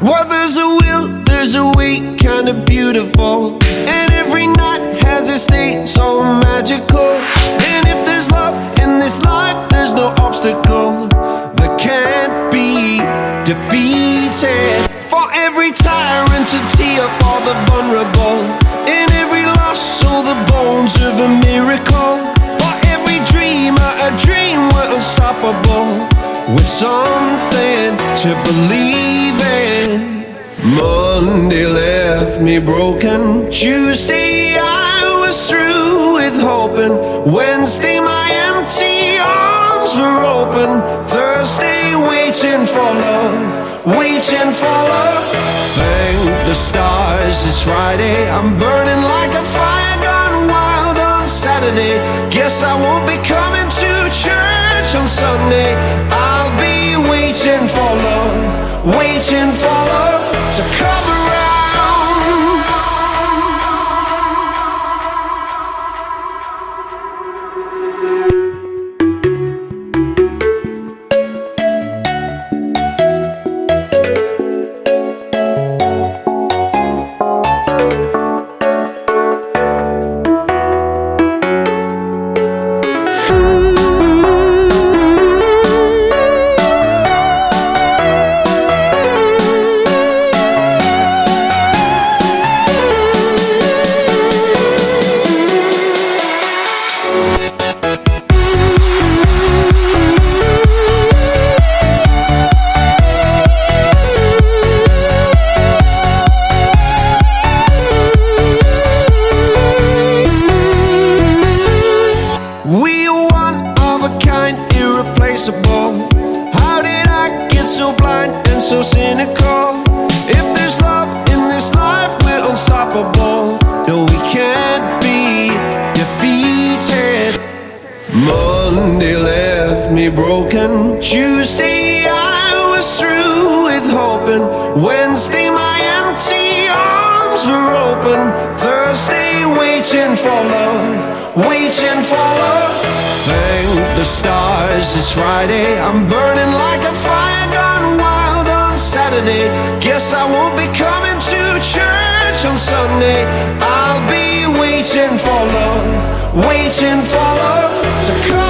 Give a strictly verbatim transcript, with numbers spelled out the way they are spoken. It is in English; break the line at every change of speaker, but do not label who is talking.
Well, there's a will, there's a way, kinda beautiful. And every night has its day, so magical. And if there's love in this life, there's no obstacle that can't be defeated. For every tyrant to tear for the vulnerable. In every loss, all the bones of a miracle. For every dreamer, a dream we're unstoppable. With something to believe in. Monday left me broken. Tuesday I was through with hoping. Wednesday my empty arms were open. Thursday waiting for love, waiting for love. Thank the stars it's Friday. I'm burning like a fire gone wild on Saturday. Guess I won't be coming to church on Sunday. I'll be waiting for love, waiting for love to come around. We are one of a kind, irreplaceable. How did I get so blind and so cynical? If there's love in this life, we're unstoppable. No, we can't be defeated. Monday left me broken. Tuesday I was through with hoping. Wednesday my empty arms were open. Thursday waiting for love, waiting for love. Thank the stars it's Friday. I'm burning like a fire gone wild on Saturday. Guess I won't be coming to church on Sunday. I'll be waiting for love, waiting for love to come.